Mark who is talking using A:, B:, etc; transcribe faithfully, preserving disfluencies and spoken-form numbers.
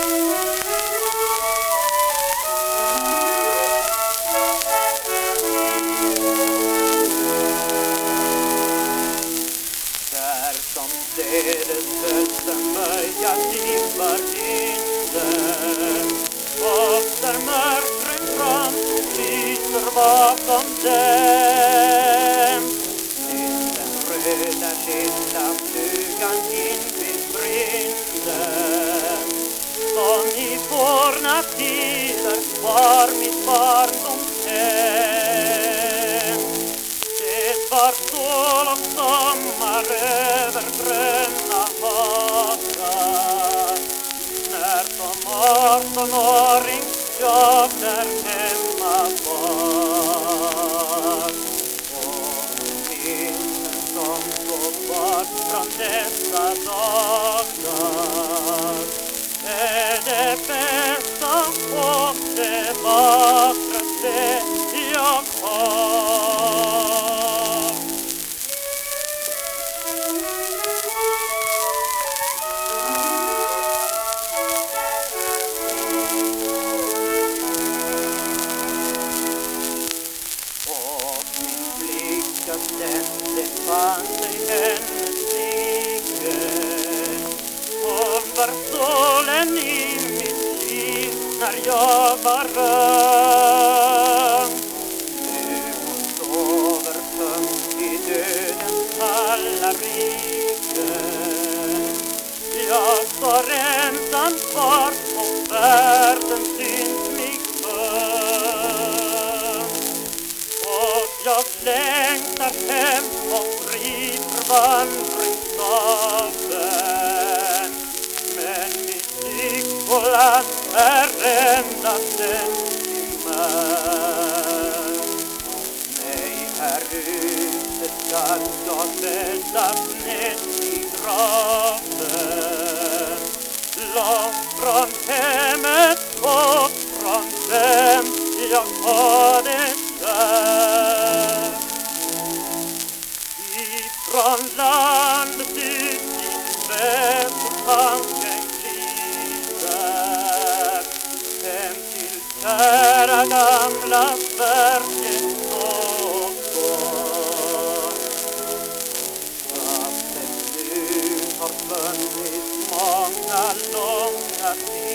A: Där som städesfönstren börjar timmar vinden, och där mörkret fram lyser bakom den. Till den röda lilla flugan invid brinden, som i forna tider var mitt barndoms hem. Det var sol och sommar över gröna hagar, när som artonåring jag där hemma var. Och minnen som går bort från dessa dagar är det bästa och det vackraste jag har. Och min flicka ständigt fann sig hennes blicken. Hon var solen i mitt liv när jag var ung. Nu hon sover tungt i dödens kalla rike. Jag står ensam kvar och världen syns mig tung. Och jag längtar hem och rider vandringsstaven. Men mitt lyckoland är endast en timmer. Nej, här ute skall jag bädda ned i graven. Långt från hemmet och från dem jag har det där. Ifrån landet ut i sväv och tanken glider hem till kära gamla Sverige Stockholm. Fast det nu har funnits många långa tider